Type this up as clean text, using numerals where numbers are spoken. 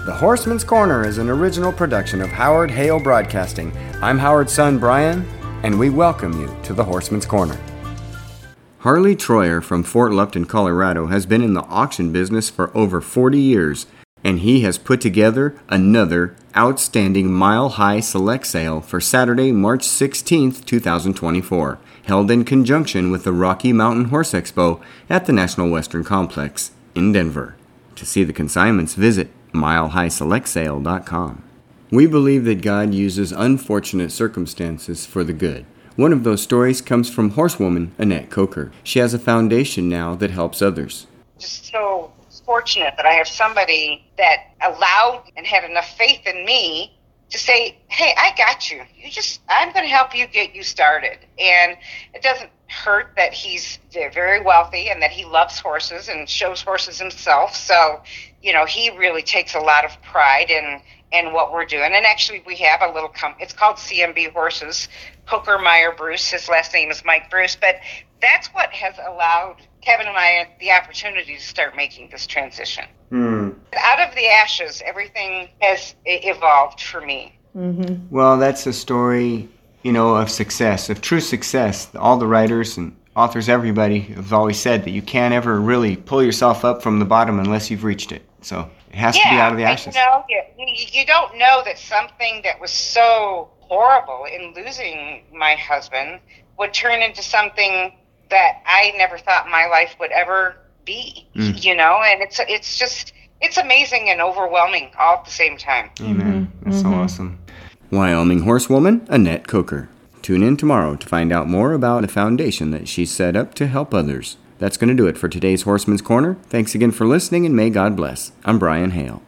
The Horseman's Corner is an original production of Howard Hale Broadcasting. I'm Howard's son, Brian, and we welcome you to The Horseman's Corner. Harley Troyer from Fort Lupton, Colorado, has been in the auction business for over 40 years, and he has put together another outstanding mile-high select sale for Saturday, March 16th, 2024, held in conjunction with the Rocky Mountain Horse Expo at the National Western Complex in Denver. To see the consignments, visit milehighselectsale.com. We believe that God uses unfortunate circumstances for the good. One of those stories comes from horsewoman Annette Coker. She has a foundation now that helps others. Just so fortunate that I have somebody that allowed and had enough faith in me to say, hey, I got you. I'm going to help you get you started. And it doesn't hurt that he's very wealthy and that he loves horses and shows horses himself. So, he really takes a lot of pride in what we're doing. And actually, we have a little it's called CMB Horses, Coker Meyer Bruce. His last name is Mike Bruce. But that's what has allowed Kevin and I the opportunity to start making this transition. Out of the ashes, everything has evolved for me. Mm-hmm. Well, that's a story, of success, of true success. All the writers and authors, everybody have always said that you can't ever really pull yourself up from the bottom unless you've reached it. So it has to be out of the ashes. You don't know that something that was so horrible in losing my husband would turn into something that I never thought my life would ever be, and it's amazing and overwhelming all at the same time. Amen. That's so awesome. Wyoming horsewoman Annette Coker. Tune in tomorrow to find out more about a foundation that she's set up to help others. That's going to do it for today's Horseman's Corner. Thanks again for listening, and may God bless. I'm Brian Hale.